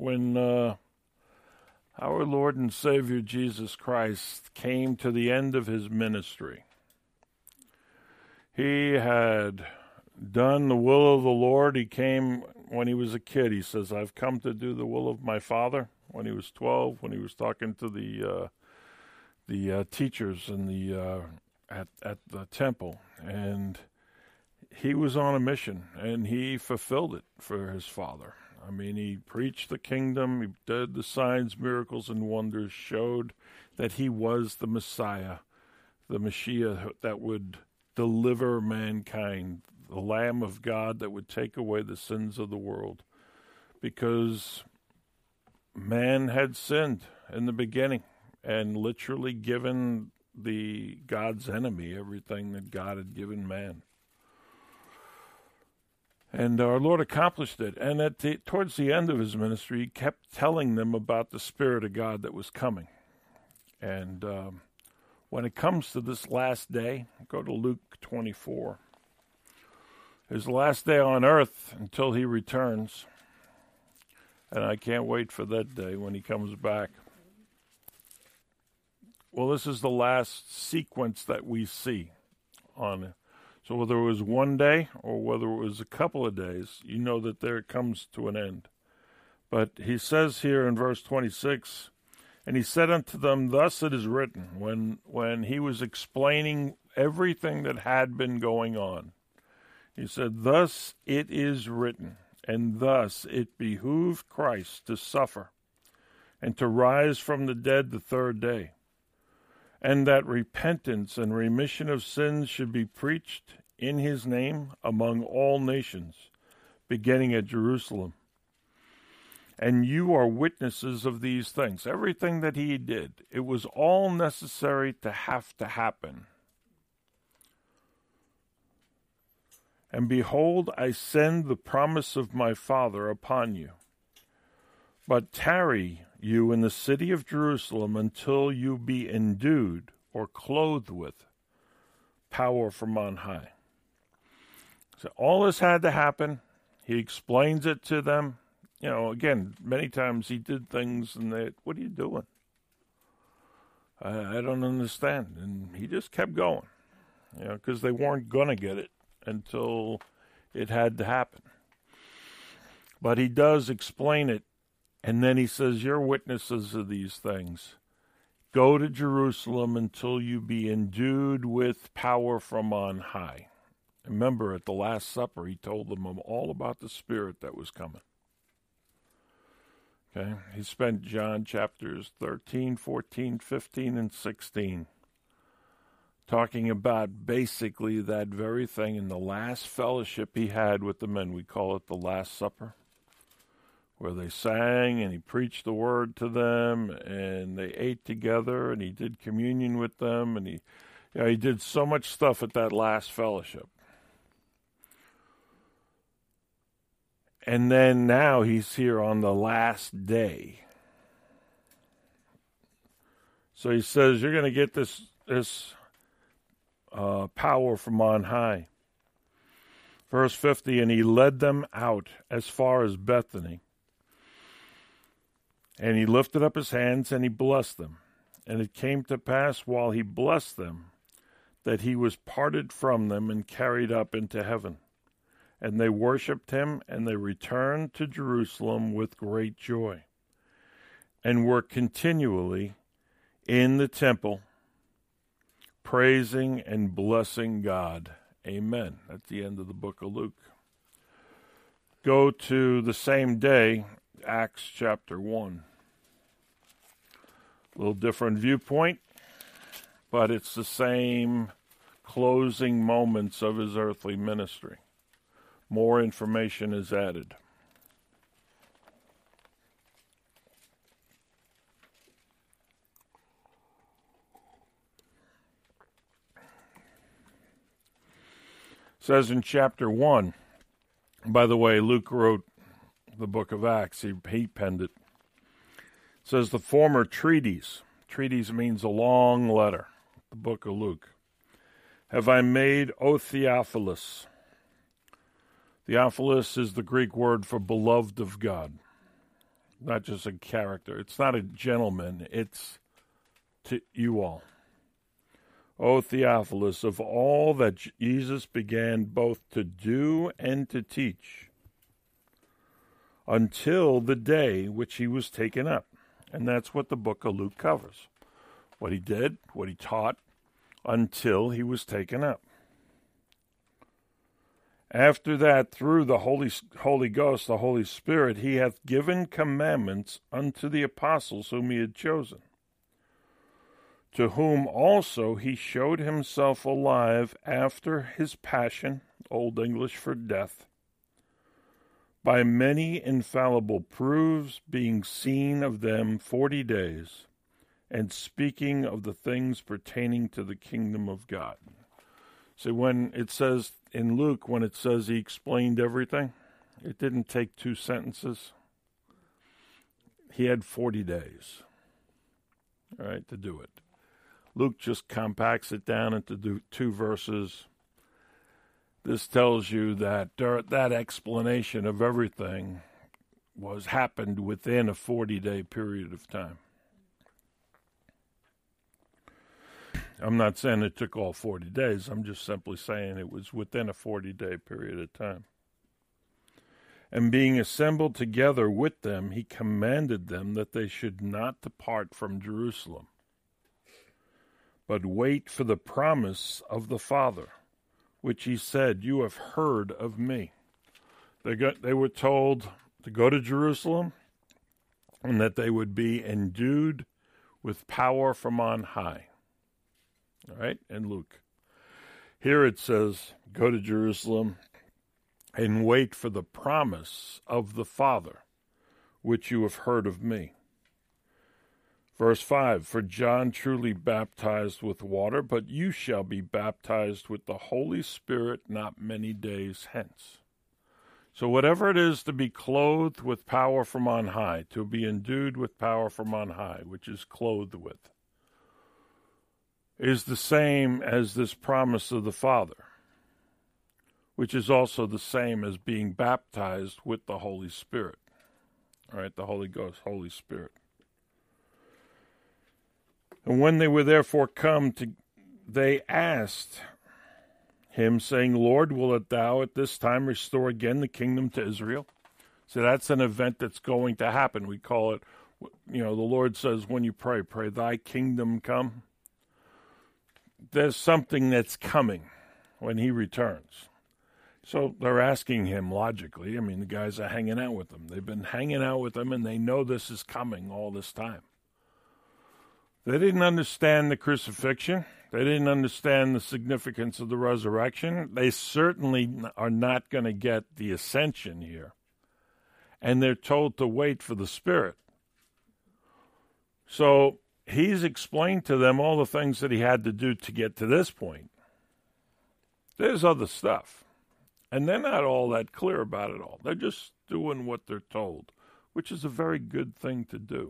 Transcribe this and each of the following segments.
when our Lord and Savior Jesus Christ came to the end of his ministry. He had done the will of the Lord. He came when he was a kid. He says, I've come to do the will of my Father. When he was 12, when he was talking to the teachers in the at the temple, and he was on a mission, and he fulfilled it for his Father. I mean, he preached the kingdom, he did the signs, miracles, and wonders, showed that he was the Messiah, the Mashiach that would deliver mankind, the Lamb of God that would take away the sins of the world, because man had sinned in the beginning and literally given the God's enemy everything that God had given man. And our Lord accomplished it. And towards the end of his ministry, he kept telling them about the Spirit of God that was coming. And when it comes to this last day, go to Luke 24. His last day on earth until he returns. And I can't wait for that day when he comes back. Well, this is the last sequence that we see on it. So whether it was one day or whether it was a couple of days, you know that there it comes to an end. But he says here in verse 26, and he said unto them, thus it is written, when he was explaining everything that had been going on. He said, thus it is written, and thus it behooved Christ to suffer and to rise from the dead the third day, and that repentance and remission of sins should be preached in his name among all nations, beginning at Jerusalem. And you are witnesses of these things. Everything that he did, it was all necessary to have to happen. And behold, I send the promise of my Father upon you. But tarry you in the city of Jerusalem until you be endued or clothed with power from on high. So all this had to happen. He explains it to them. You know, again, many times he did things and they, what are you doing? I don't understand. And he just kept going, you know, because they weren't going to get it until it had to happen. But he does explain it. And then he says, you're witnesses of these things. Go to Jerusalem until you be endued with power from on high. Remember, at the Last Supper, he told them all about the Spirit that was coming. Okay, he spent John chapters 13, 14, 15, and 16 talking about basically that very thing in the last fellowship he had with the men. We call it the Last Supper, where they sang and he preached the word to them and they ate together and he did communion with them and he did so much stuff at that last fellowship. And then now he's here on the last day. So he says, you're going to get this power from on high. Verse 50, and he led them out as far as Bethany. And he lifted up his hands and he blessed them. And it came to pass while he blessed them that he was parted from them and carried up into heaven. And they worshipped him, and they returned to Jerusalem with great joy, and were continually in the temple, praising and blessing God. Amen. That's the end of the book of Luke. Go to the same day, Acts chapter 1. A little different viewpoint, but it's the same closing moments of his earthly ministry. More information is added. It says in chapter 1, by the way, Luke wrote the book of Acts. He penned it. It says the former treatise. Treatise means a long letter. The book of Luke. Have I made, O Theophilus? Theophilus is the Greek word for beloved of God. not just a character. It's not a gentleman. It's to you all. O Theophilus, of all that Jesus began both to do and to teach, until the day which he was taken up. And that's what the book of Luke covers. What he did, what he taught, until he was taken up. After that, through the Holy Ghost, the Holy Spirit, he hath given commandments unto the apostles whom he had chosen, to whom also he showed himself alive after his passion, Old English for death, by many infallible proofs, being seen of them 40 days, and speaking of the things pertaining to the kingdom of God. So when it says in Luke, when it says he explained everything, it didn't take 2 sentences. He had 40 days, all right, to do it. Luke just compacts it down into 2 verses. This tells you that that explanation of everything happened within a 40-day period of time. I'm not saying it took all 40 days. I'm just simply saying it was within a 40-day period of time. And being assembled together with them, he commanded them that they should not depart from Jerusalem, but wait for the promise of the Father, which he said, you have heard of me. They were told to go to Jerusalem and that they would be endued with power from on high. All right, in Luke. Here it says, go to Jerusalem and wait for the promise of the Father, which you have heard of me. Verse 5, for John truly baptized with water, but you shall be baptized with the Holy Spirit not many days hence. So whatever it is to be clothed with power from on high, to be endued with power from on high, which is clothed with, is the same as this promise of the Father, which is also the same as being baptized with the Holy Spirit. All right, the Holy Ghost, Holy Spirit. And when they were therefore come, they asked him, saying, Lord, wilt thou at this time restore again the kingdom to Israel? So that's an event that's going to happen. We call it, the Lord says when you pray, thy kingdom come. There's something that's coming when he returns. So they're asking him logically. I mean, the guys are hanging out with him. They've been hanging out with him, and they know this is coming all this time. They didn't understand the crucifixion. They didn't understand the significance of the resurrection. They certainly are not going to get the ascension here. And they're told to wait for the Spirit. So he's explained to them all the things that he had to do to get to this point. There's other stuff. And they're not all that clear about it all. They're just doing what they're told, which is a very good thing to do.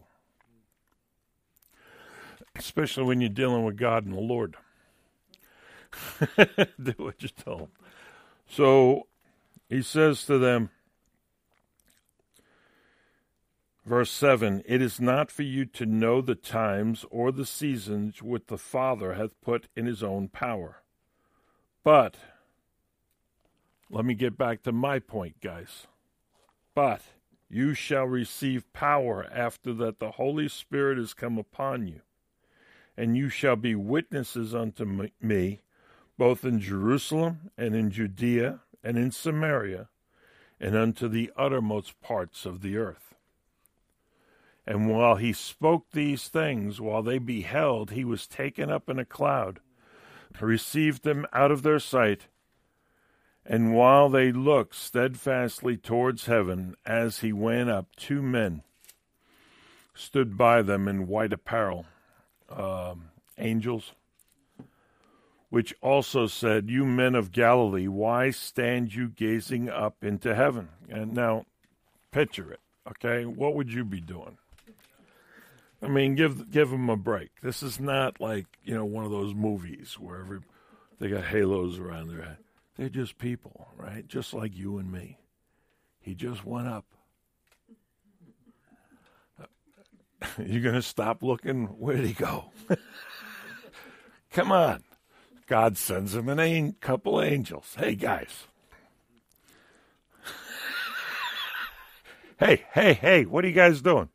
Especially when you're dealing with God and the Lord. Do what you're told. So he says to them, verse 7, it is not for you to know the times or the seasons which the Father hath put in his own power. But, let me get back to my point, guys. But you shall receive power after that the Holy Spirit is come upon you. And you shall be witnesses unto me, both in Jerusalem and in Judea and in Samaria, and unto the uttermost parts of the earth. And while he spoke these things, while they beheld, he was taken up in a cloud, received them out of their sight, and while they looked steadfastly towards heaven, as he went up, 2 men stood by them in white apparel, angels, which also said, you men of Galilee, why stand you gazing up into heaven? And now, picture it, okay? What would you be doing? I mean, give them a break. This is not like, one of those movies where they got halos around their head. They're just people, right? Just like you and me. He just went up. You're going to stop looking? Where did he go? Come on. God sends him a couple angels. Hey, guys. Hey, what are you guys doing?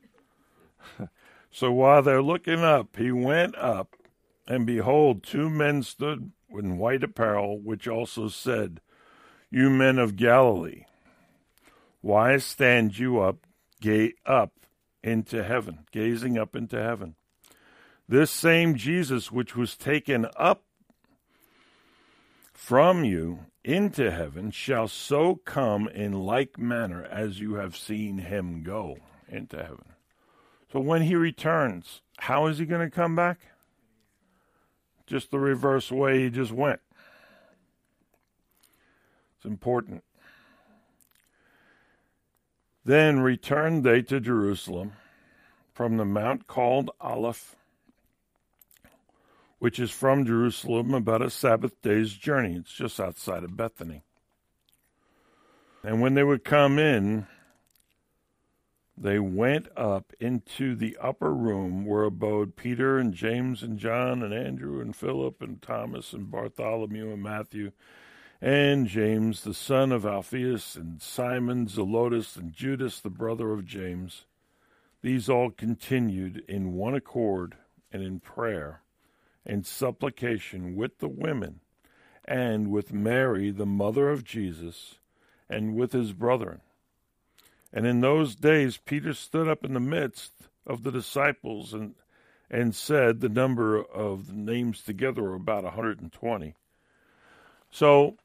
So while they're looking up, he went up, and behold, 2 men stood in white apparel, which also said, You men of Galilee, why stand you up into heaven, gazing up into heaven? This same Jesus which was taken up from you into heaven shall so come in like manner as you have seen him go into heaven. So when he returns, how is he going to come back? Just the reverse way he just went. It's important. Then returned they to Jerusalem from the mount called Olivet, which is from Jerusalem about a Sabbath day's journey. It's just outside of Bethany. And when they would come in, they went up into the upper room where abode Peter and James and John and Andrew and Philip and Thomas and Bartholomew and Matthew and James, the son of Alphaeus, and Simon Zelotes, and Judas, the brother of James. These all continued in one accord and in prayer and supplication with the women, and with Mary, the mother of Jesus, and with his brethren. And in those days Peter stood up in the midst of the disciples and said, the number of the names together were about 120. So,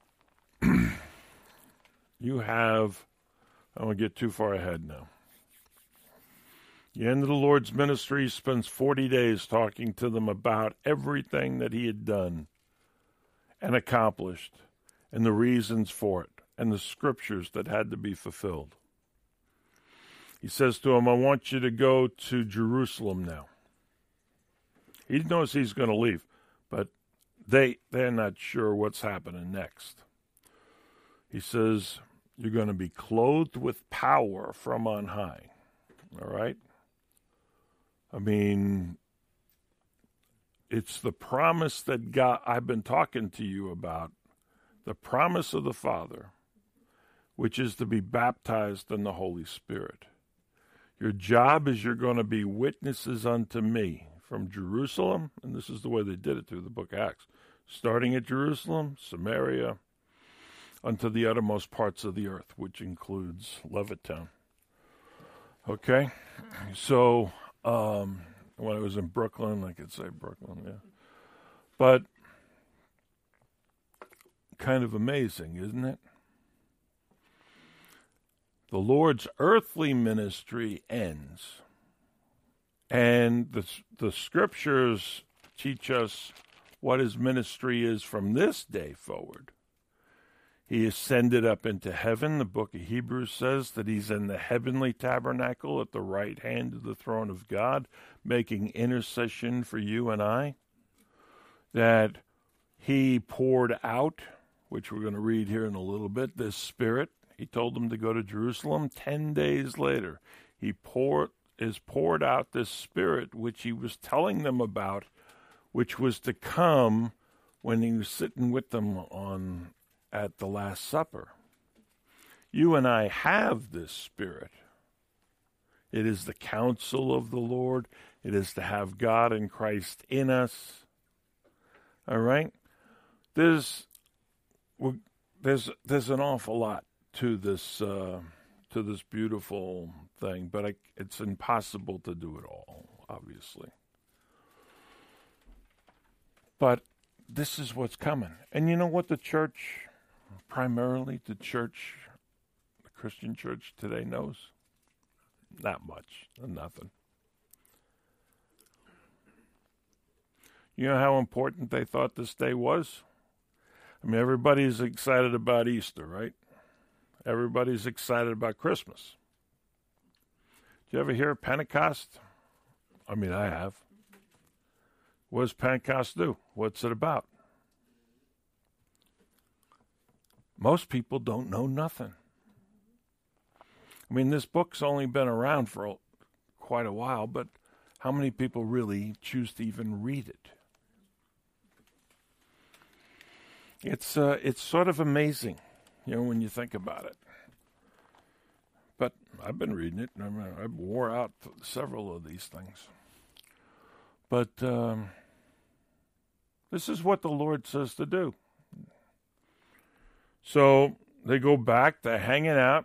you have, I won't get too far ahead now. The end of the Lord's ministry, he spends 40 days talking to them about everything that he had done and accomplished and the reasons for it and the scriptures that had to be fulfilled. He says to them, I want you to go to Jerusalem now. He knows he's going to leave, but they're not sure what's happening next. He says, you're going to be clothed with power from on high. All right? I mean, it's the promise that God, I've been talking to you about, the promise of the Father, which is to be baptized in the Holy Spirit. Your job is you're going to be witnesses unto me from Jerusalem, and this is the way they did it through the book of Acts, starting at Jerusalem, Samaria, unto the uttermost parts of the earth, which includes Levittown. Okay? So, when I was in Brooklyn, I could say Brooklyn, yeah. But kind of amazing, isn't it? The Lord's earthly ministry ends, and the scriptures teach us what his ministry is from this day forward. He ascended up into heaven. The book of Hebrews says that he's in the heavenly tabernacle at the right hand of the throne of God, making intercession for you and I. That he poured out, which we're going to read here in a little bit, this Spirit. He told them to go to Jerusalem. 10 days later, he poured out this Spirit, which he was telling them about, which was to come when he was sitting with them at the Last Supper. You and I have this Spirit. It is the counsel of the Lord. It is to have God and Christ in us. All right? There's an awful lot to this beautiful thing, but it's impossible to do it all, obviously. But this is what's coming. And you know what the church, primarily the Christian church today knows? Not much, nothing. You know how important they thought this day was? I mean, everybody's excited about Easter, right? Everybody's excited about Christmas. Did you ever hear of Pentecost? I mean, I have. What does Pentecost do? What's it about? Most people don't know nothing. I mean, this book's only been around for quite a while, but how many people really choose to even read it? It's sort of amazing, when you think about it. But I've been reading it, and I wore out several of these things. But this is what the Lord says to do. So they go back, they're hanging out,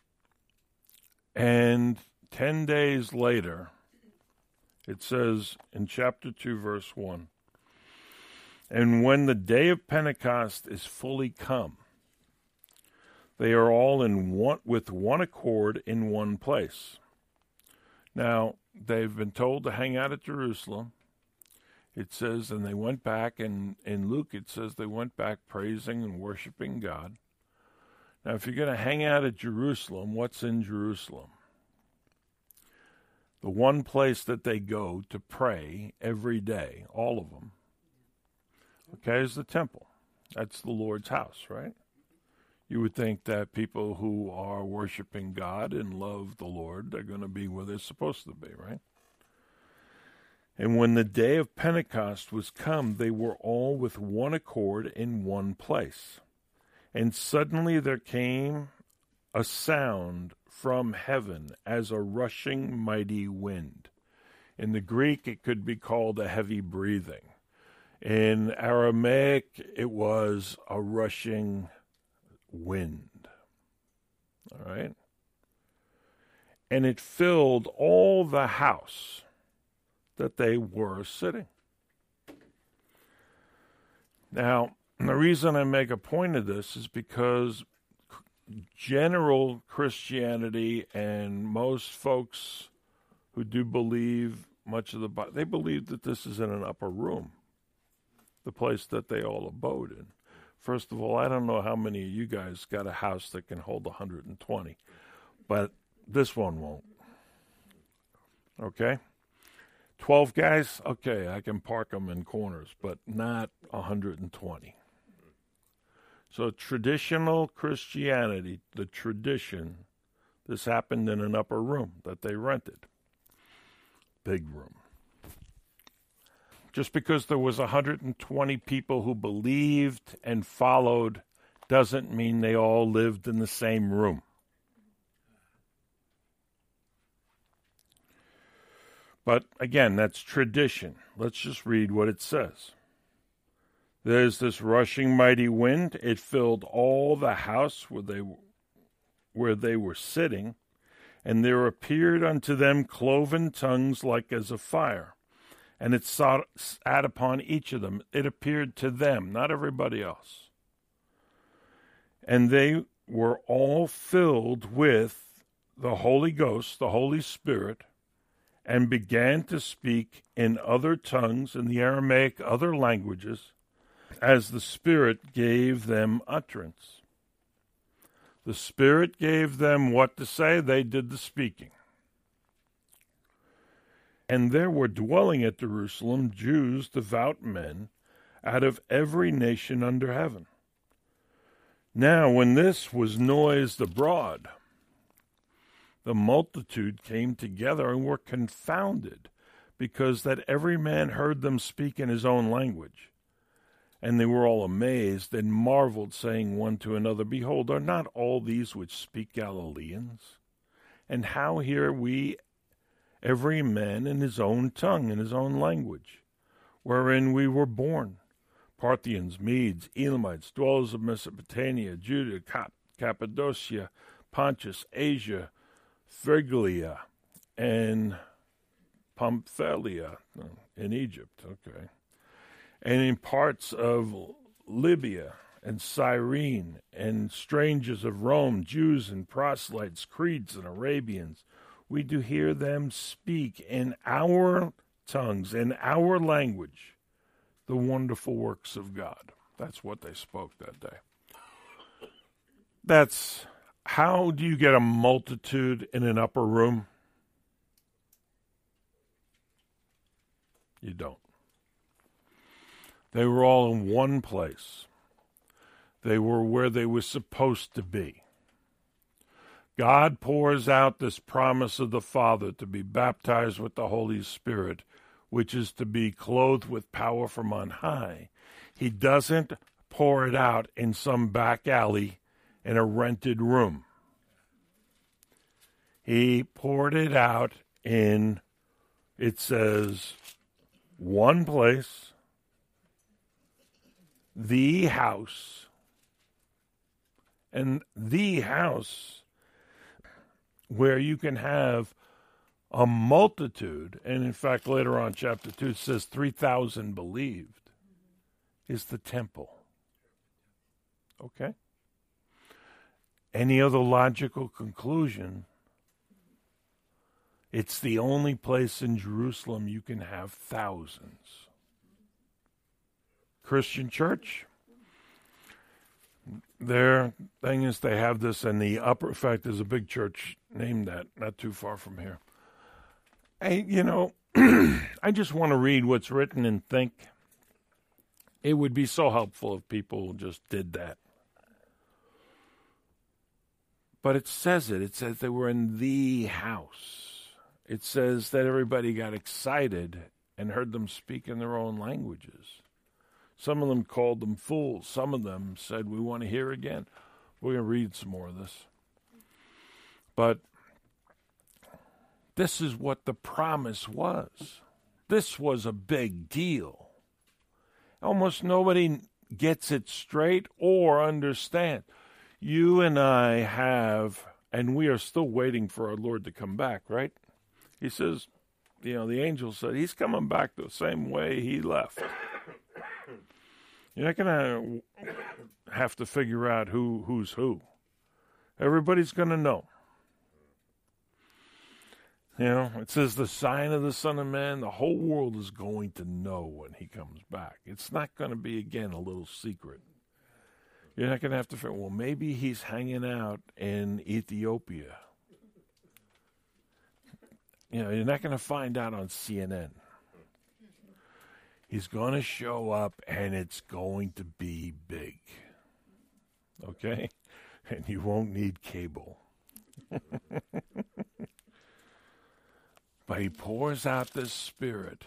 and 10 days later, it says in chapter 2, verse 1, and when the day of Pentecost is fully come, they are all with one accord in one place. Now, they've been told to hang out at Jerusalem. It says, and they went back, and in Luke it says they went back praising and worshiping God. Now, if you're going to hang out at Jerusalem, what's in Jerusalem? The one place that they go to pray every day, all of them, okay, is the temple. That's the Lord's house, right? You would think that people who are worshiping God and love the Lord are going to be where they're supposed to be, right? And when the day of Pentecost was come, they were all with one accord in one place. And suddenly there came a sound from heaven as a rushing mighty wind. In the Greek, it could be called a heavy breathing. In Aramaic, it was a rushing wind. All right? And it filled all the house that they were sitting. Now, the reason I make a point of this is because general Christianity and most folks who do believe much of the Bible, they believe that this is in an upper room, the place that they all abode in. First of all, I don't know how many of you guys got a house that can hold 120, but this one won't. Okay? 12 guys, okay, I can park them in corners, but not 120. So traditional Christianity, the tradition, this happened in an upper room that they rented. Big room. Just because there was 120 people who believed and followed doesn't mean they all lived in the same room. But again, that's tradition. Let's just read what it says. There's this rushing mighty wind. It filled all the house where they were sitting, and there appeared unto them cloven tongues like as of fire. And it sat upon each of them. It appeared to them, not everybody else. And they were all filled with the Holy Ghost, the Holy Spirit, and began to speak in other tongues, in the Aramaic, other languages, as the Spirit gave them utterance. The Spirit gave them what to say, they did the speaking. And there were dwelling at Jerusalem Jews, devout men, out of every nation under heaven. Now, when this was noised abroad, the multitude came together and were confounded, because that every man heard them speak in his own language. And they were all amazed and marveled, saying one to another, Behold, are not all these which speak Galileans? And how hear we every man in his own tongue, in his own language, wherein we were born? Parthians, Medes, Elamites, dwellers of Mesopotamia, Judah, Cappadocia, Pontus, Asia, Phrygia, and Pamphylia in Egypt, okay, and in parts of Libya and Cyrene, and strangers of Rome, Jews and proselytes, Cretes and Arabians. We do hear them speak in our tongues, in our language, the wonderful works of God. That's what they spoke that day. That's how do you get a multitude in an upper room? You don't. They were all in one place. They were where they were supposed to be. God pours out this promise of the Father to be baptized with the Holy Spirit, which is to be clothed with power from on high. He doesn't pour it out in some back alley in a rented room. He poured it out in, it says, one place, the house. And the house where you can have a multitude, and in fact later on chapter 2 it says 3,000 believed, is the temple. Okay? Any other logical conclusion? It's the only place in Jerusalem you can have thousands. Christian church, their thing is they have this in the upper, in fact, there's a big church named that, not too far from here. I just want to read what's written and think. It would be so helpful if people just did that. But it says they were in the house. It says that everybody got excited and heard them speak in their own languages. Some of them called them fools. Some of them said, we want to hear again. We're going to read some more of this. But this is what the promise was. This was a big deal. Almost nobody gets it straight or understands. You and I have, and we are still waiting for our Lord to come back, right? He says, the angel said, he's coming back the same way he left. You're not going to have to figure out who's who. Everybody's going to know. It says the sign of the Son of Man, the whole world is going to know when he comes back. It's not going to be, again, a little secret. You're not going to have to figure, well, maybe he's hanging out in Ethiopia. You're not going to find out on CNN. He's going to show up, and it's going to be big. Okay? And you won't need cable. But he pours out this Spirit.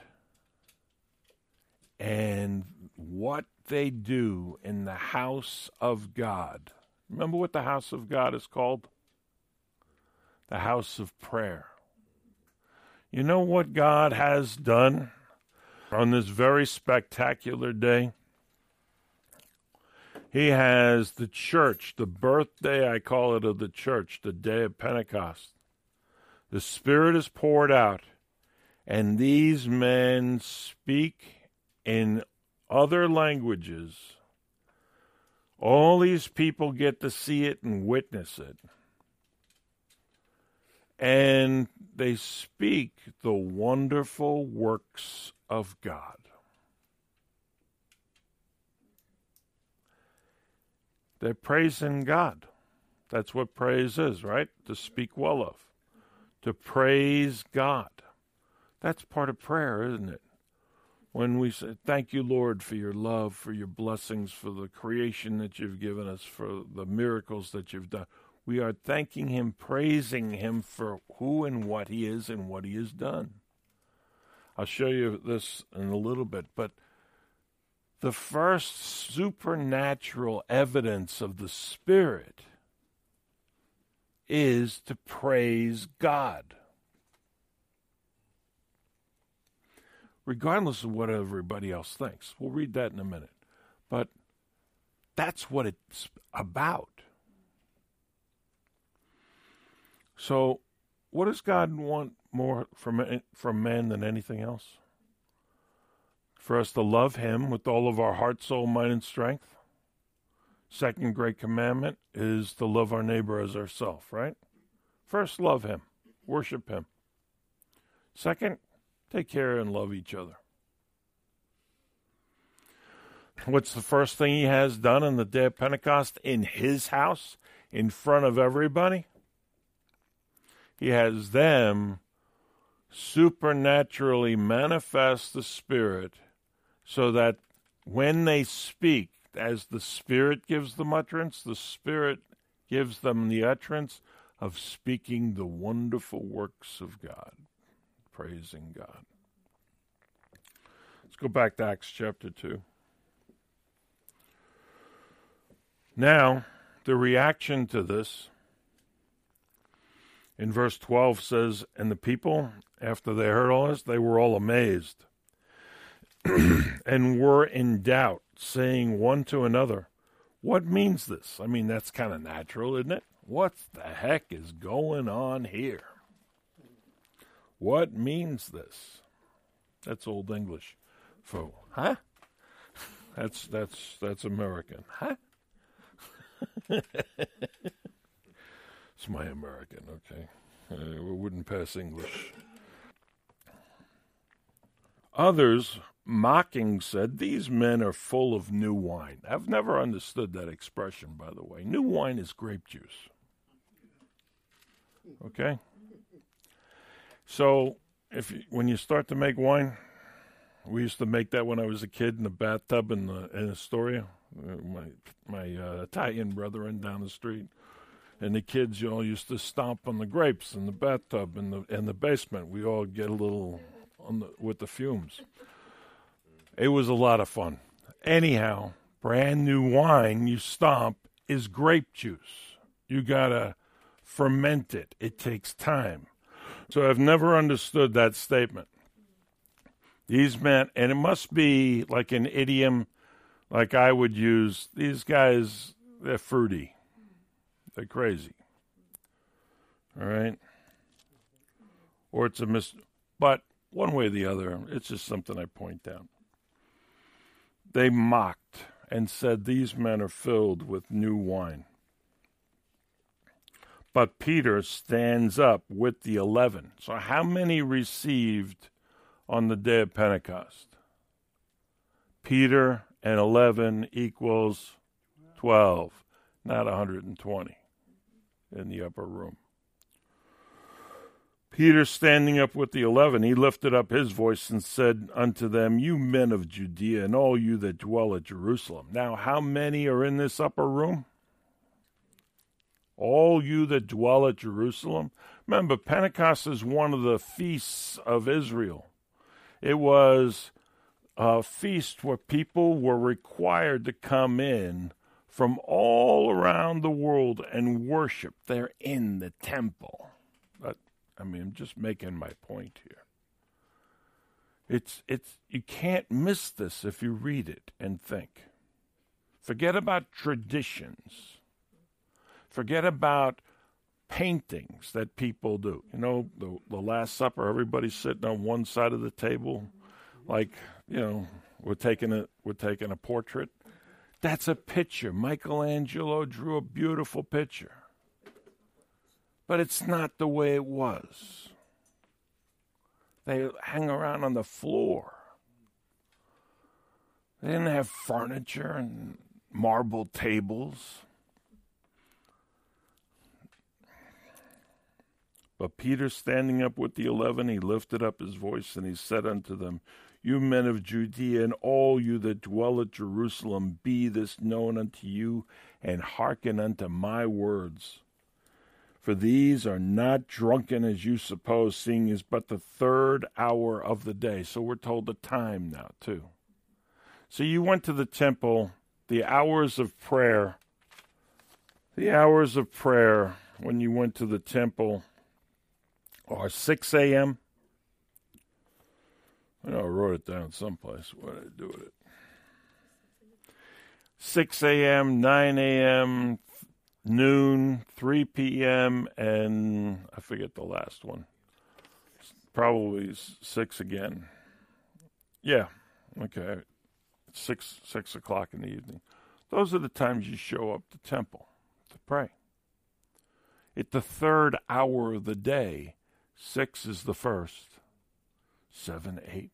And what they do in the house of God. Remember what the house of God is called? The house of prayer. You know what God has done on this very spectacular day? He has the church, the birthday, I call it, of the church, the day of Pentecost. The Spirit is poured out, and these men speak in other languages. All these people get to see it and witness it. And they speak the wonderful works of God. They're praising God. That's what praise is, right? To speak well of. To praise God. That's part of prayer, isn't it? When we say, thank you, Lord, for your love, for your blessings, for the creation that you've given us, for the miracles that you've done. We are thanking him, praising him for who and what he is and what he has done. I'll show you this in a little bit, but the first supernatural evidence of the Spirit is to praise God. Regardless of what everybody else thinks. We'll read that in a minute. But that's what it's about. So, what does God want more from man than anything else? For us to love him with all of our heart, soul, mind, and strength. Second great commandment is to love our neighbor as ourselves, right? First, love him. Worship him. Second, take care and love each other. What's the first thing he has done on the day of Pentecost in his house, in front of everybody? He has them supernaturally manifest the Spirit so that when they speak, as the Spirit gives them utterance, the Spirit gives them the utterance of speaking the wonderful works of God, praising God. Let's go back to Acts chapter 2. Now, the reaction to this in verse 12 says, and the people, after they heard all this, they were all amazed and were in doubt, saying one to another, what means this? I mean, that's kind of natural, isn't it? What the heck is going on here? What means this? That's Old English. Huh? That's American. Huh? It's my American, okay. We wouldn't pass English. Others, mocking, said, these men are full of new wine. I've never understood that expression, by the way. New wine is grape juice. Okay? So, when you start to make wine, we used to make that when I was a kid in the bathtub in Astoria. My Italian brethren down the street. And the kids, used to stomp on the grapes in the bathtub in the basement. We all get a little with the fumes. It was a lot of fun. Anyhow, brand new wine you stomp is grape juice. You gotta ferment it. It takes time. So I've never understood that statement. These men, and it must be like an idiom like I would use, these guys, they're fruity. They're crazy. All right? Or it's but one way or the other, it's just something I point out. They mocked and said, these men are filled with new wine. But Peter stands up with the 11. So how many received on the day of Pentecost? Peter and 11 equals 12, not 120 in the upper room. Peter, standing up with the 11, he lifted up his voice and said unto them, you men of Judea, and all you that dwell at Jerusalem. Now, how many are in this upper room? All you that dwell at Jerusalem. Remember, Pentecost is one of the feasts of Israel. It was a feast where people were required to come in from all around the world and worship. They're in the temple. I'm just making my point here. It's you can't miss this if you read it and think. Forget about traditions. Forget about paintings that people do. The Last Supper, everybody's sitting on one side of the table, like, we're taking a portrait. That's a picture. Michelangelo drew a beautiful picture. But it's not the way it was. They hang around on the floor. They didn't have furniture and marble tables. But Peter, standing up with the 11, he lifted up his voice and he said unto them, you men of Judea, and all you that dwell at Jerusalem, be this known unto you, and hearken unto my words. For these are not drunken as you suppose, seeing is but the third hour of the day. So we're told the time now, too. So you went to the temple, the hours of prayer when you went to the temple are 6 a.m., I wrote it down someplace. What did I do with it? 6 a.m., 9 a.m., noon, 3 p.m., and I forget the last one. Probably 6 again. Yeah, okay. 6 o'clock in the evening. Those are the times you show up to temple to pray. It's the third hour of the day. 6 is the first. 7, 8.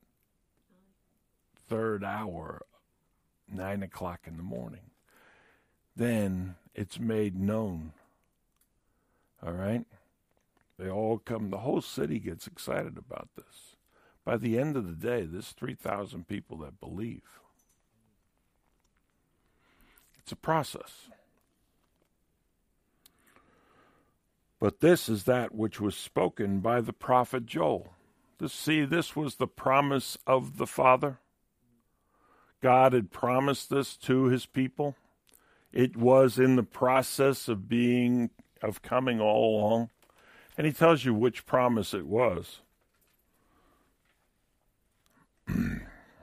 Third hour, 9 o'clock in the morning. Then it's made known. All right? They all come. The whole city gets excited about this. By the end of the day, there's 3,000 people that believe. It's a process. But this is that which was spoken by the prophet Joel. This was the promise of the Father. God had promised this to his people. It was in the process of coming all along. And he tells you which promise it was. And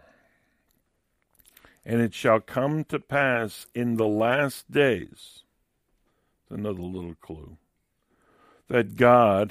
it shall come to pass in the last days, another little clue, that God,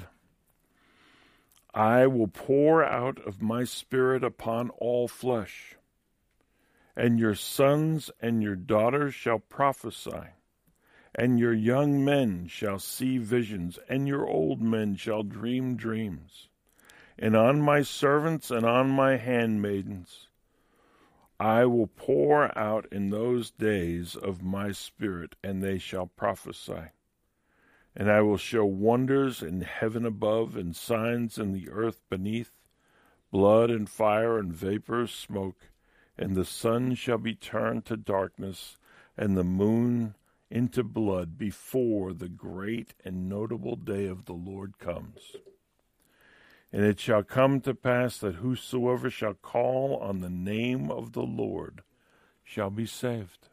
I will pour out of my Spirit upon all flesh, and your sons and your daughters shall prophesy, and your young men shall see visions, and your old men shall dream dreams. And on my servants and on my handmaidens I will pour out in those days of my Spirit, and they shall prophesy. And I will show wonders in heaven above, and signs in the earth beneath, blood and fire and vapor, smoke. And the sun shall be turned to darkness, and the moon into blood, before the great and notable day of the Lord comes. And it shall come to pass that whosoever shall call on the name of the Lord shall be saved.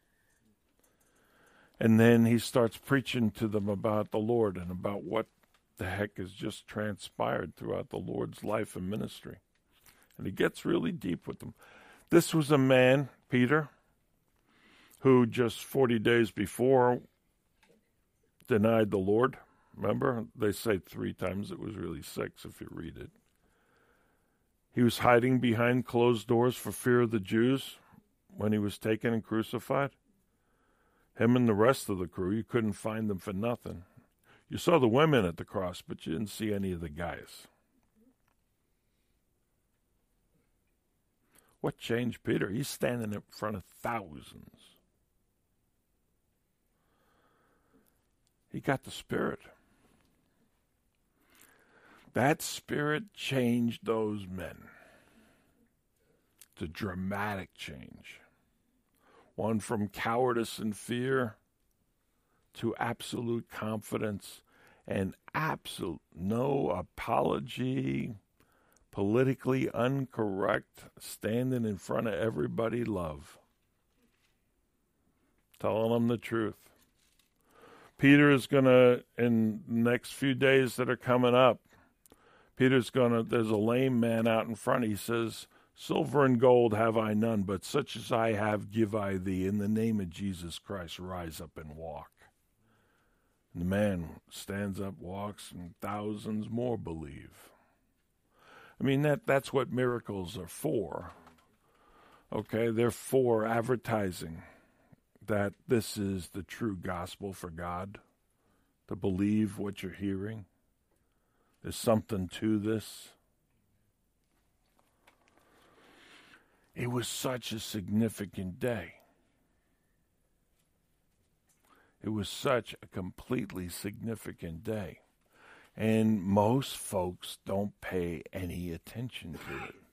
And then he starts preaching to them about the Lord and about what the heck has just transpired throughout the Lord's life and ministry. And he gets really deep with them. This was a man, Peter, who just 40 days before denied the Lord. Remember, they say 3 times. It was really 6 if you read it. He was hiding behind closed doors for fear of the Jews when he was taken and crucified. Him and the rest of the crew, you couldn't find them for nothing. You saw the women at the cross, but you didn't see any of the guys. What changed Peter? He's standing in front of thousands. He got the Spirit. That Spirit changed those men. It's a dramatic change. One from cowardice and fear to absolute confidence and absolute no apology, politically incorrect, standing in front of everybody, love. Telling them the truth. Peter is going to, in the next few days that are coming up, there's a lame man out in front. He says, silver and gold have I none, but such as I have give I thee. In the name of Jesus Christ, rise up and walk. And the man stands up, walks, and thousands more believe. I mean, that's what miracles are for. Okay, they're for advertising that this is the true gospel for God, to believe what you're hearing. There's something to this. It was such a significant day. It was such a completely significant day. And most folks don't pay any attention to it.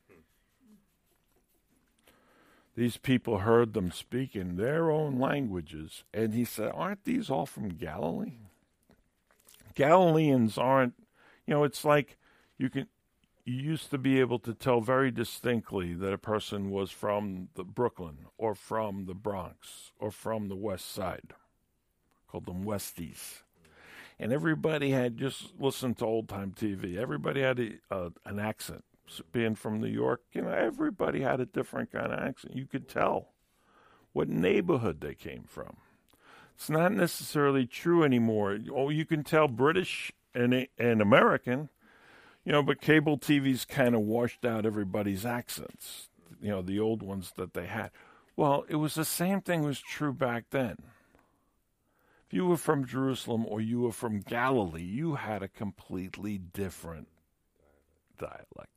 These people heard them speak in their own languages. And he said, aren't these all from Galilee? Galileans aren't, it's like you used to be able to tell very distinctly that a person was from the Brooklyn or from the Bronx or from the West Side. Called them Westies. And everybody had, just listened to old-time TV, everybody had an accent. Being from New York, everybody had a different kind of accent. You could tell what neighborhood they came from. It's not necessarily true anymore. Oh, you can tell British and American, but cable TV's kind of washed out everybody's accents, the old ones that they had. Well, it was the same thing was true back then. If you were from Jerusalem or you were from Galilee, you had a completely different dialect.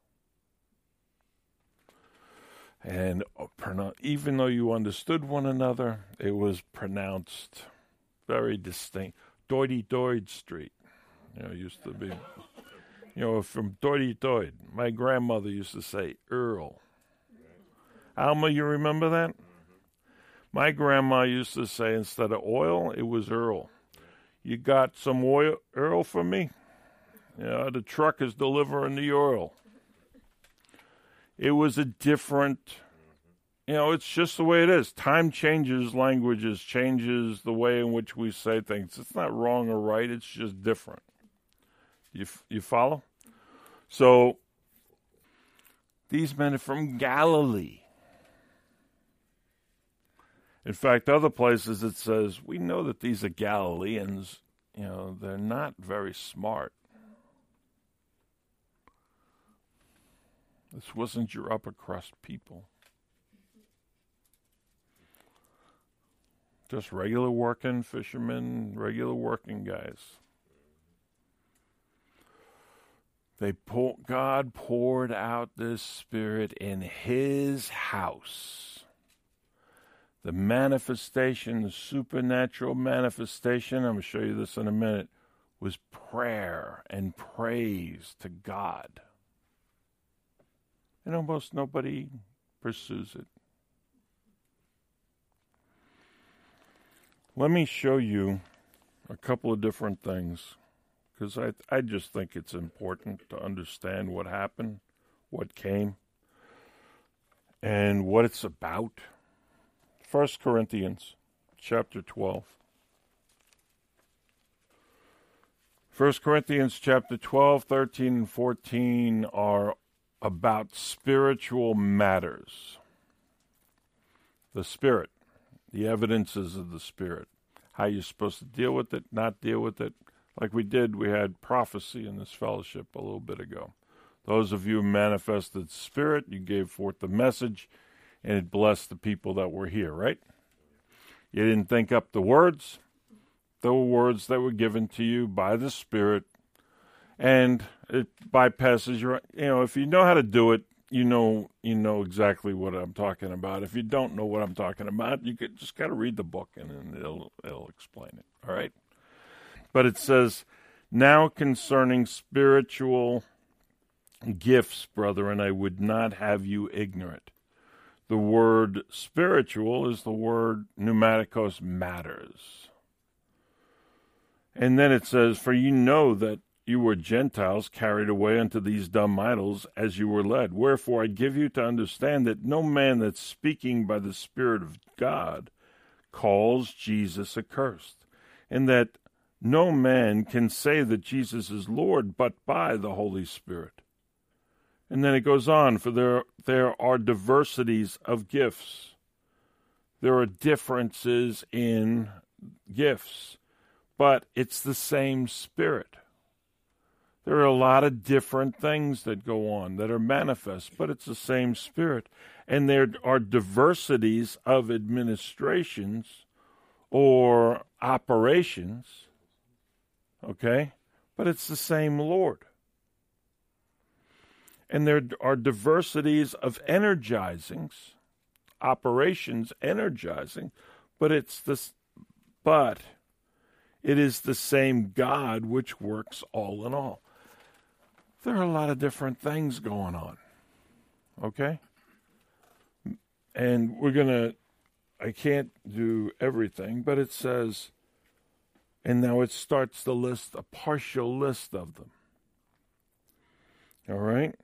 And even though you understood one another, it was pronounced very distinct. Doidy Doid Street, used to be, from Doidy Doid. My grandmother used to say Earl. Alma, you remember that? My grandma used to say instead of oil, it was Earl. You got some oil for me? Yeah, the truck is delivering the oil. It was a different, it's just the way it is. Time changes languages, changes the way in which we say things. It's not wrong or right. It's just different. You follow? So these men are from Galilee. In fact, other places it says, we know that these are Galileans, they're not very smart. This wasn't your upper crust people. Just regular working fishermen, regular working guys. God poured out this Spirit in His house. The manifestation, the supernatural manifestation, I'm going to show you this in a minute, was prayer and praise to God. And almost nobody pursues it. Let me show you a couple of different things, because I just think it's important to understand what happened, what came, and what it's about. 1 Corinthians chapter 12. 1 Corinthians chapter 12, 13, and 14 are about spiritual matters. The Spirit, the evidences of the Spirit, how you're supposed to deal with it, not deal with it. Like we had prophecy in this fellowship a little bit ago. Those of you who manifested Spirit, you gave forth the message, and it blessed the people that were here, right? You didn't think up the words. There were words that were given to you by the Spirit, and it bypasses your, if you know how to do it, you know exactly what I'm talking about. If you don't know what I'm talking about, you could just got to read the book, and it'll explain it, all right? But it says, now concerning spiritual gifts, brethren, I would not have you ignorant. The word spiritual is the word pneumatikos, matters. And then it says, for you know that you were Gentiles carried away unto these dumb idols as you were led. Wherefore I give you to understand that no man that's speaking by the Spirit of God calls Jesus accursed, and that no man can say that Jesus is Lord but by the Holy Spirit. And then it goes on, for there are diversities of gifts. There are differences in gifts, but it's the same Spirit. There are a lot of different things that go on that are manifest, but it's the same Spirit. And there are diversities of administrations or operations, okay? But it's the same Lord. And there are diversities of energizings, operations energizing, but it is the same God which works all in all. There are a lot of different things going on, okay? And I can't do everything, but it says, and now it starts the list, a partial list of them. All right?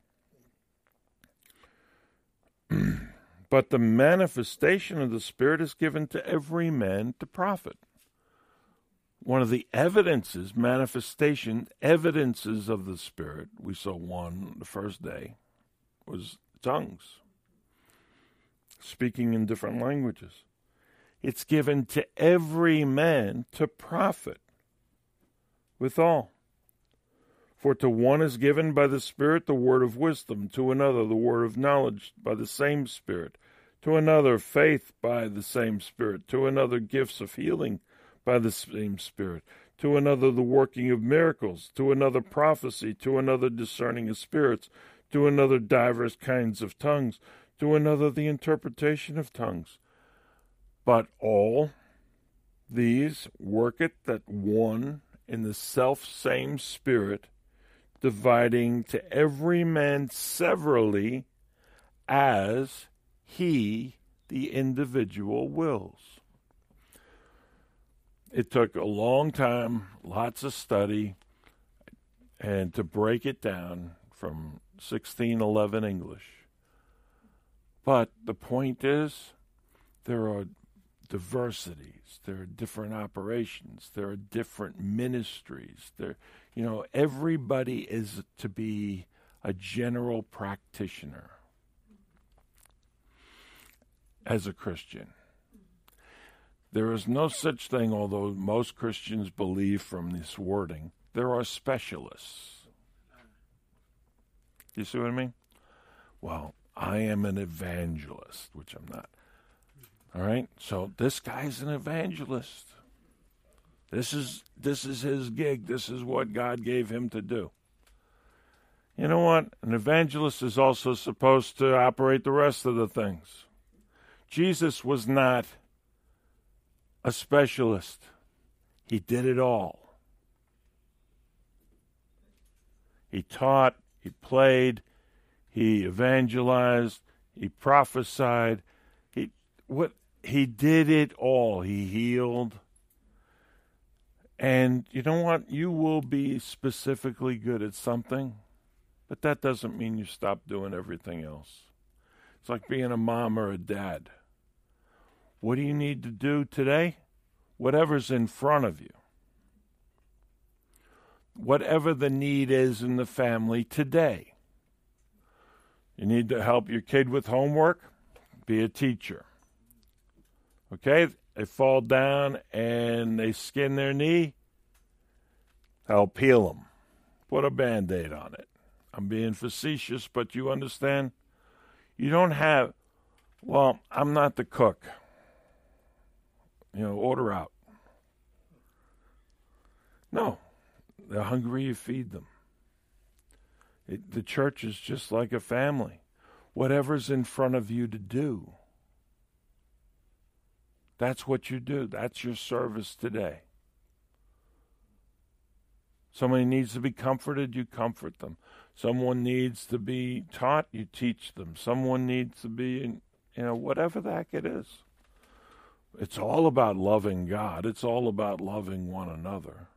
But the manifestation of the Spirit is given to every man to profit. One of the evidences of the Spirit, we saw one the first day, was tongues, speaking in different languages. It's given to every man to profit withal. For to one is given by the Spirit the word of wisdom, to another the word of knowledge by the same Spirit, to another faith by the same Spirit, to another gifts of healing by the same Spirit, to another the working of miracles, to another prophecy, to another discerning of spirits, to another divers kinds of tongues, to another the interpretation of tongues. But all these worketh that one in the self-same Spirit, dividing to every man severally as he, the individual, wills. it took a long time, lots of study, and to break it down from 1611 English. But the point is, there are diversities, there are different operations, there are different ministries. Everybody is to be a general practitioner as a Christian. There is no such thing, although most Christians believe from this wording, there are specialists. You see what I mean? Well, I am an evangelist, which I'm not. All right? So this guy's an evangelist. This is his gig. This is what God gave him to do. You know what? An evangelist is also supposed to operate the rest of the things. Jesus was not a specialist. He did it all. He taught, he played, he evangelized, he prophesied. He did it all. He healed. And you know what? You will be specifically good at something, but that doesn't mean you stop doing everything else. It's like being a mom or a dad. What do you need to do today? Whatever's in front of you. Whatever the need is in the family today. You need to help your kid with homework? Be a teacher. Okay? They fall down and they skin their knee? Help heal them. Put a Band-Aid on it. I'm being facetious, but you understand? You don't have, I'm not the cook. Order out. No. They're hungry, you feed them. The church is just like a family. Whatever's in front of you to do, that's what you do. That's your service today. Somebody needs to be comforted, you comfort them. Someone needs to be taught, you teach them. Someone needs to be, whatever the heck it is. It's all about loving God. It's all about loving one another.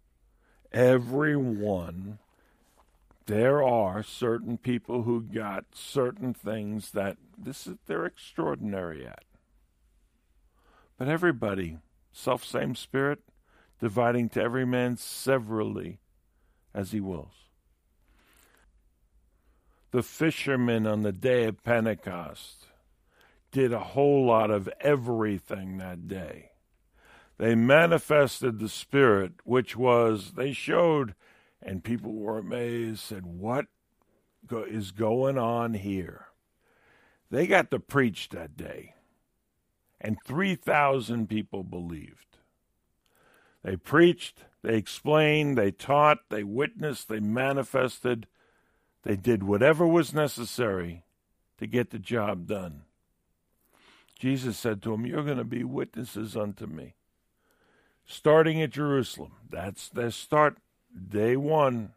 Everyone, there are certain people who got certain things that they're extraordinary at. But everybody, self-same Spirit, dividing to every man severally as he wills. The fishermen on the day of Pentecost did a whole lot of everything that day. They manifested the Spirit, which was, they showed, and people were amazed, said, what is going on here? They got to preach that day, and 3,000 people believed. They preached, they explained, they taught, they witnessed, they manifested. They did whatever was necessary to get the job done. Jesus said to them, you're going to be witnesses unto me. Starting at Jerusalem. That's their start. Day one.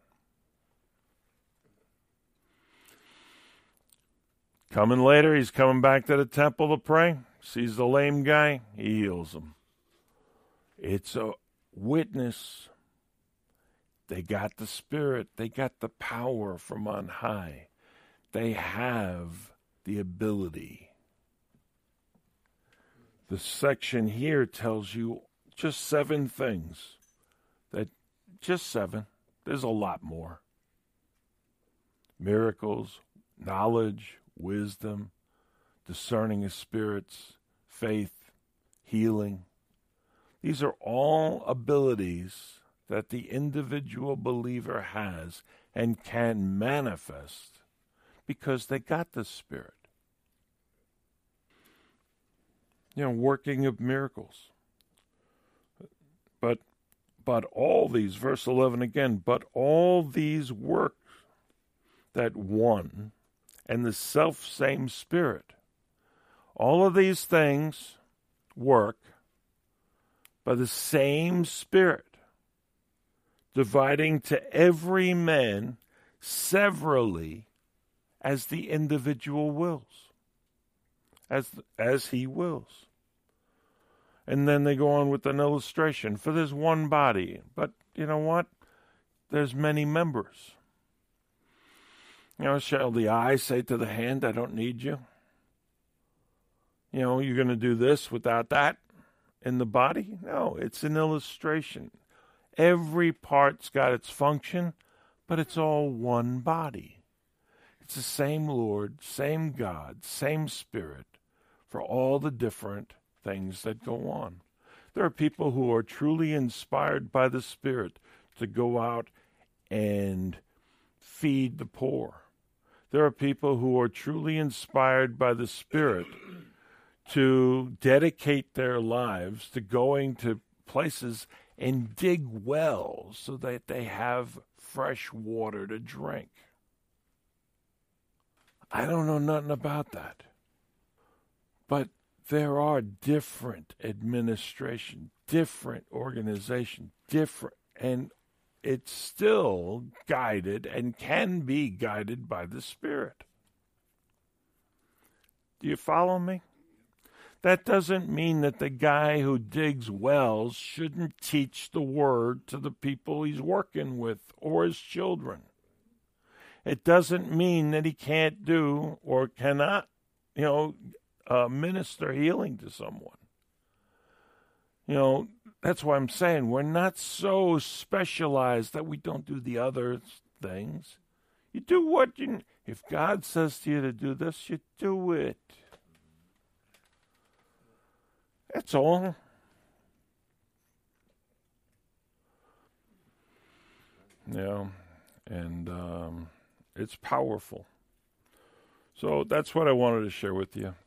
Coming later, he's coming back to the temple to pray. Sees the lame guy, he heals him. It's a witness. They got the Spirit. They got the power from on high. They have the ability. The section here tells you just 7 things. Just 7. There's a lot more. Miracles, knowledge, wisdom, discerning of spirits, faith, healing. These are all abilities that the individual believer has and can manifest because they got the Spirit. Working of miracles. But all these, verse 11 again, but all these work that one and the self-same Spirit. All of these things work by the same Spirit, dividing to every man severally as the individual wills, as he wills. And then they go on with an illustration. For there's one body. But you know what? There's many members. Shall the eye say to the hand, I don't need you? You're going to do this without that in the body? No, it's an illustration. Every part's got its function, but it's all one body. It's the same Lord, same God, same Spirit for all the different things that go on. There are people who are truly inspired by the Spirit to go out and feed the poor. There are people who are truly inspired by the Spirit to dedicate their lives to going to places and dig wells so that they have fresh water to drink. I don't know nothing about that. But there are different administration, different organization, and it's still guided and can be guided by the Spirit. Do you follow me? That doesn't mean that the guy who digs wells shouldn't teach the word to the people he's working with or his children. It doesn't mean that he can't do or cannot, minister healing to someone. That's why I'm saying we're not so specialized that we don't do the other things. You do what if God says to you to do this, you do it. That's all. And it's powerful. So that's what I wanted to share with you.